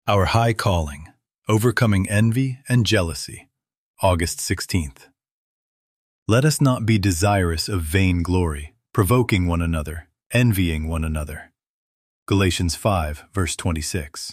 Our High Calling, Overcoming Envy and Jealousy, August 16th. Let us not be desirous of vain glory, provoking one another, envying one another. Galatians 5, verse 26.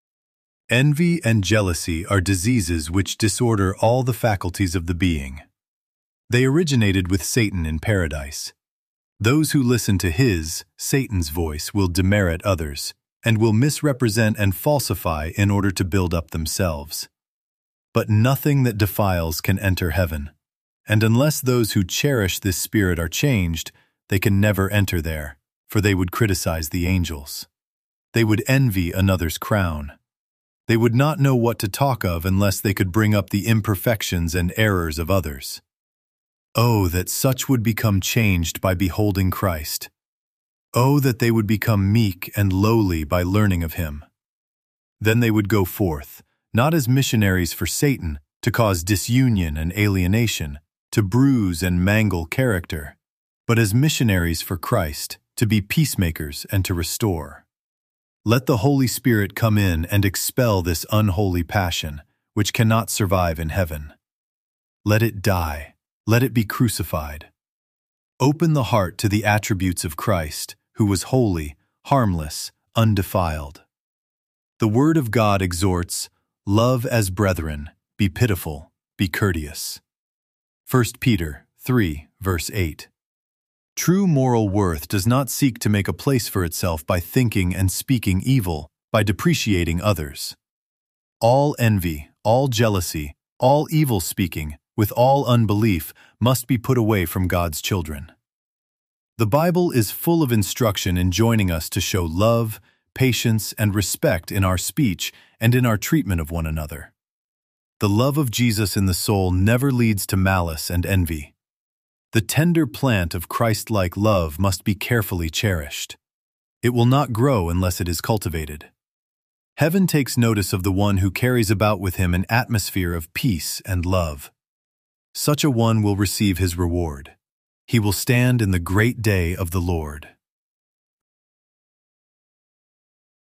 Envy and jealousy are diseases which disorder all the faculties of the being. They originated with Satan in paradise. Those who listen to Satan's voice, will demerit others, and will misrepresent and falsify in order to build up themselves. But nothing that defiles can enter heaven, and unless those who cherish this spirit are changed, they can never enter there, for they would criticize the angels. They would envy another's crown. They would not know what to talk of unless they could bring up the imperfections and errors of others. Oh, that such would become changed by beholding Christ. Oh, that they would become meek and lowly by learning of him. Then they would go forth, not as missionaries for Satan, to cause disunion and alienation, to bruise and mangle character, but as missionaries for Christ, to be peacemakers and to restore. Let the Holy Spirit come in and expel this unholy passion, which cannot survive in heaven. Let it die. Let it be crucified. Open the heart to the attributes of Christ, who was holy, harmless, undefiled. The Word of God exhorts, love as brethren, be pitiful, be courteous. 1 Peter 3, verse 8. True moral worth does not seek to make a place for itself by thinking and speaking evil, by depreciating others. All envy, all jealousy, all evil speaking, with all unbelief, must be put away from God's children. The Bible is full of instruction enjoining us to show love, patience, and respect in our speech and in our treatment of one another. The love of Jesus in the soul never leads to malice and envy. The tender plant of Christ-like love must be carefully cherished. It will not grow unless it is cultivated. Heaven takes notice of the one who carries about with him an atmosphere of peace and love. Such a one will receive his reward. He will stand in the great day of the Lord.